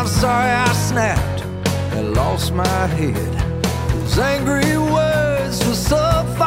sorry I snapped and lost my head. Those angry words were so far